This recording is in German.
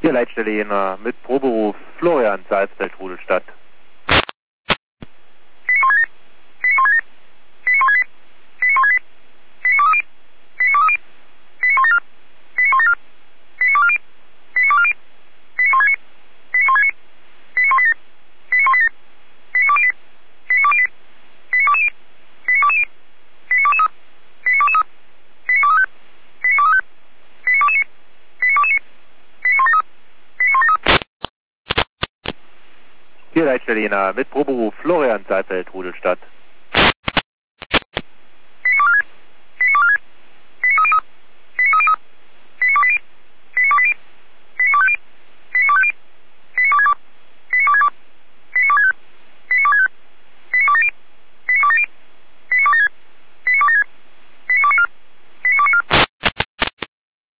Hier Leitstelle Jena mit Proberuf Florian Salzfeld, Rudelstadt. Hier Leitstelle Jena mit Proberuf Florian Salzfeld, Rudelstadt.